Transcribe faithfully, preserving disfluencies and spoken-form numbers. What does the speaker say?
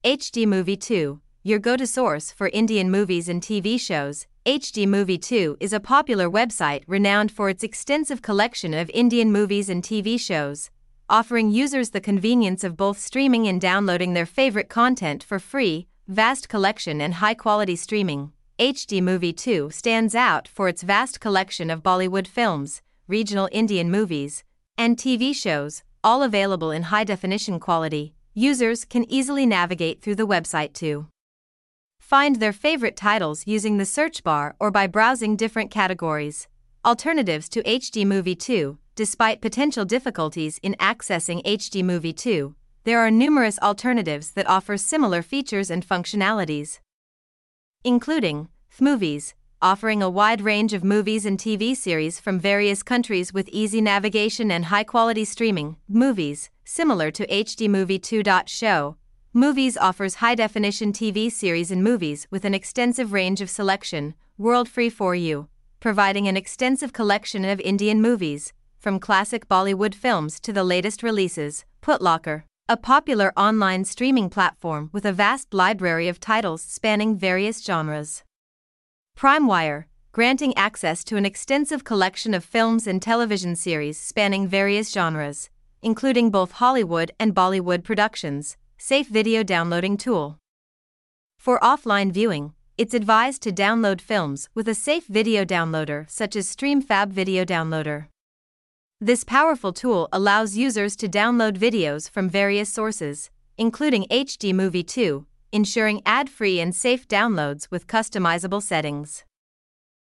H D Movie two, your go-to source for Indian movies and T V shows. H D Movie two is a popular website renowned for its extensive collection of Indian movies and T V shows, offering users the convenience of both streaming and downloading their favorite content for free. Vast collection and high-quality streaming. H D Movie two stands out for its vast collection of Bollywood films, regional Indian movies, and T V shows, all available in high-definition quality. Users can easily navigate through the website to find their favorite titles using the search bar or by browsing different categories. Alternatives to H D Movie two. Despite potential difficulties in accessing H D Movie two, there are numerous alternatives that offer similar features and functionalities, including Movies, offering a wide range of movies and T V series from various countries with easy navigation and high-quality streaming. Movies, similar to H D Movie two. Show. Movies offers high-definition T V series and movies with an extensive range of selection. World Free for You, providing an extensive collection of Indian movies, from classic Bollywood films to the latest releases. Putlocker, a popular online streaming platform with a vast library of titles spanning various genres. PrimeWire, granting access to an extensive collection of films and television series spanning various genres, including both Hollywood and Bollywood productions. Safe video downloading tool. For offline viewing, it's advised to download films with a safe video downloader such as StreamFab Video Downloader. This powerful tool allows users to download videos from various sources, including H D Movie two, ensuring ad-free and safe downloads with customizable settings.